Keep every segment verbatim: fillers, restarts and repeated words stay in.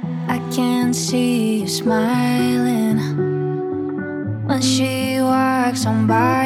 I can see you smiling when she walks on by,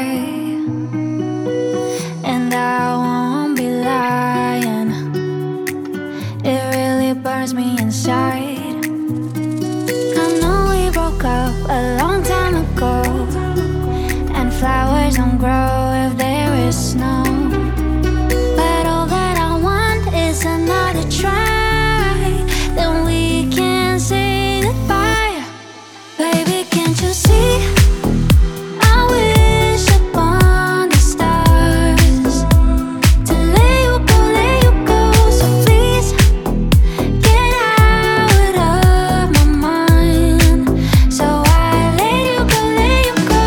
and I won't be lying, it really burns me inside. I know we broke up a long time ago, and flowers don't grow if there is snow. But all that I want is another try, then we can say goodbye. Baby, can't you see? I wish upon the stars to let you go, let you go. So please get out of my mind. So I let you go, let you go.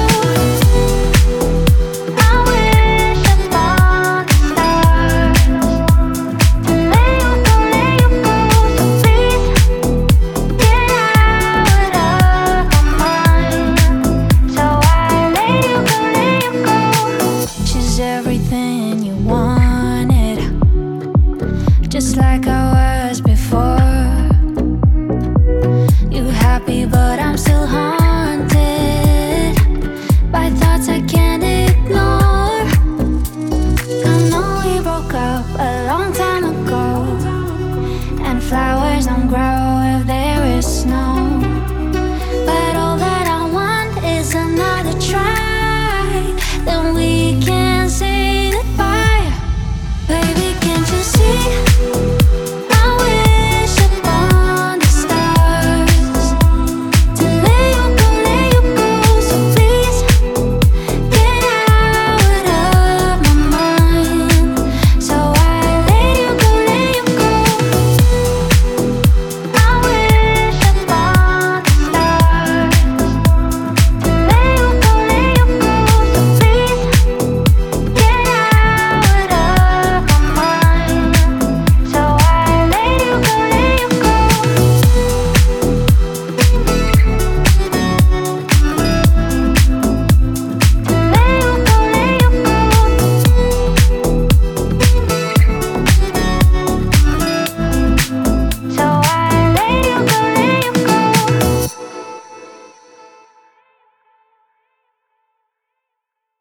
I wish upon the stars to let you go, let you go. So please get out of my mind. So I let you go, let you go. She's everything you wanted, just like I was before. You happy, but I'm still haunted by thoughts I can't ignore. I know we broke up a long time ago, and flowers don't grow if there is snow. But all that I want is another try, then we can say goodbye. Baby, can't you see?